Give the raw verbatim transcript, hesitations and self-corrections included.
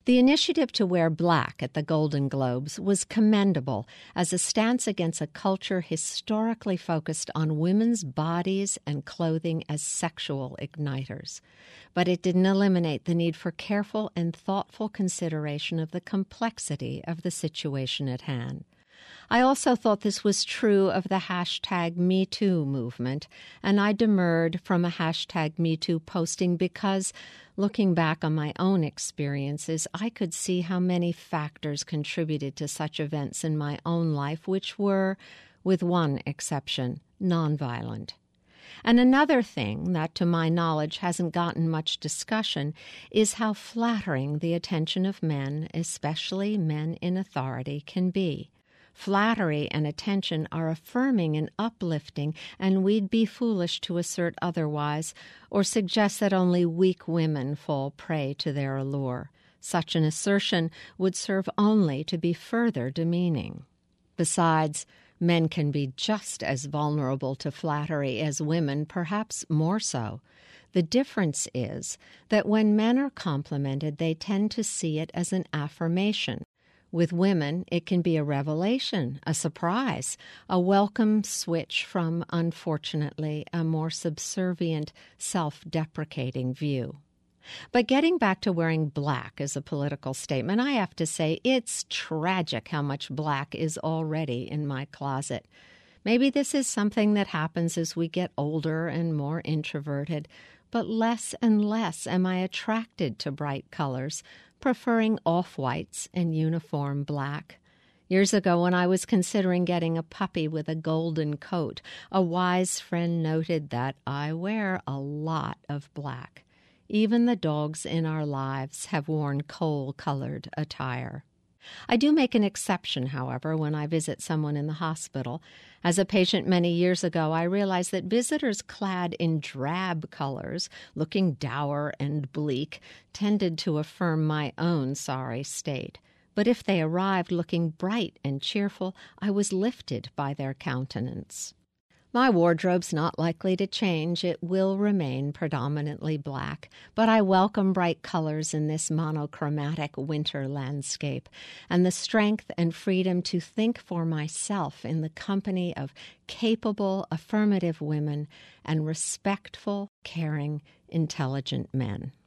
The initiative to wear black at the Golden Globes was commendable as a stance against a culture historically focused on women's bodies and clothing as sexual igniters. But it didn't eliminate the need for careful and thoughtful consideration of the complexity of the situation at hand. I also thought this was true of the hashtag Me Too movement, and I demurred from a hashtag Me Too posting because, looking back on my own experiences, I could see how many factors contributed to such events in my own life, which were, with one exception, nonviolent. And another thing that, to my knowledge, hasn't gotten much discussion is how flattering the attention of men, especially men in authority, can be. Flattery and attention are affirming and uplifting, and we'd be foolish to assert otherwise or suggest that only weak women fall prey to their allure. Such an assertion would serve only to be further demeaning. Besides, men can be just as vulnerable to flattery as women, perhaps more so. The difference is that when men are complimented, they tend to see it as an affirmation. With women, it can be a revelation, a surprise, a welcome switch from, unfortunately, a more subservient, self-deprecating view. But getting back to wearing black as a political statement, I have to say it's tragic how much black is already in my closet. Maybe this is something that happens as we get older and more introverted, but less and less am I attracted to bright colors, preferring off-whites and uniform black. Years ago, when I was considering getting a puppy with a golden coat, a wise friend noted that I wear a lot of black. Even the dogs in our lives have worn coal-colored attire. I do make an exception, however, when I visit someone in the hospital. As a patient many years ago, I realized that visitors clad in drab colors, looking dour and bleak, tended to affirm my own sorry state. But if they arrived looking bright and cheerful, I was lifted by their countenance. My wardrobe's not likely to change. It will remain predominantly black, but I welcome bright colors in this monochromatic winter landscape and the strength and freedom to think for myself in the company of capable, affirmative women and respectful, caring, intelligent men.